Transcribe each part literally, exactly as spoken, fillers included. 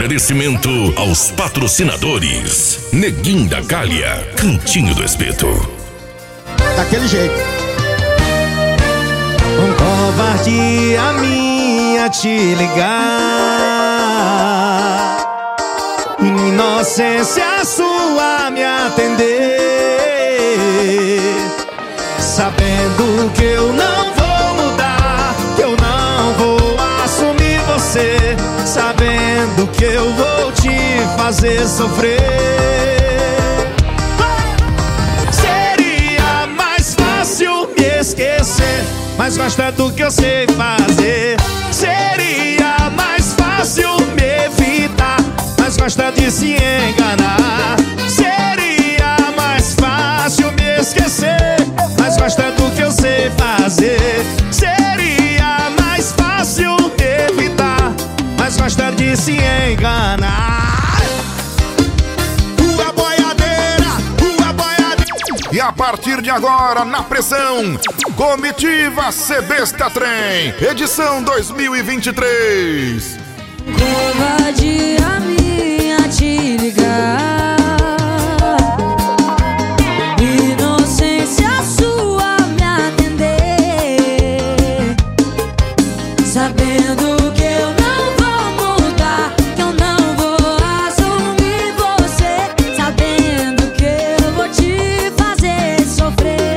agradecimento aos patrocinadores. Neguinho da Galha, Cantinho do Espeto. Daquele jeito. Com covardia minha te ligar, inocência sua me atender, sabendo que eu não vou mudar, que eu não vou assumir você, sabendo que eu vou te fazer sofrer. Seria mais fácil me esquecer, mas gosta do que eu sei fazer. Seria mais fácil me evitar, mas gosta de se enganar. Seria mais fácil me esquecer, mas gosta do que eu sei fazer. Seria mais fácil evitar, mas gosta de se enganar. Rua Boiadeira, Rua Boiadeira. E a partir de agora, na pressão, Comitiva Sebesta Trem, edição dois mil e vinte e três. Covardia minha te ligar, inocência sua me atender, sabendo que eu não vou mudar, que eu não vou assumir você, sabendo que eu vou te fazer sofrer.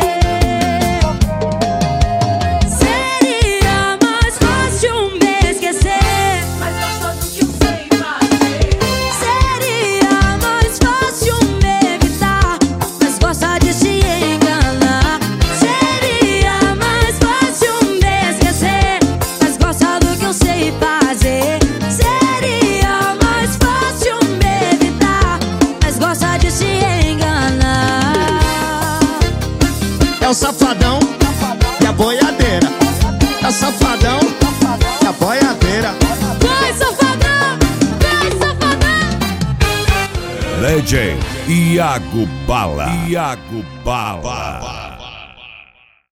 Seria mais fácil me esquecer, mas gosta do que eu sei fazer. Seria mais fácil me evitar, mas gosta de se enganar. Seria mais fácil me esquecer, mas gosta do que eu sei fazer. Seria mais fácil me evitar, mas gosta de se enganar. É o safadão e a boiadeira. É o safadão e a boiadeira. Vai, safadão! Vai, safadão! Legend Iago Bala. Iago Bala.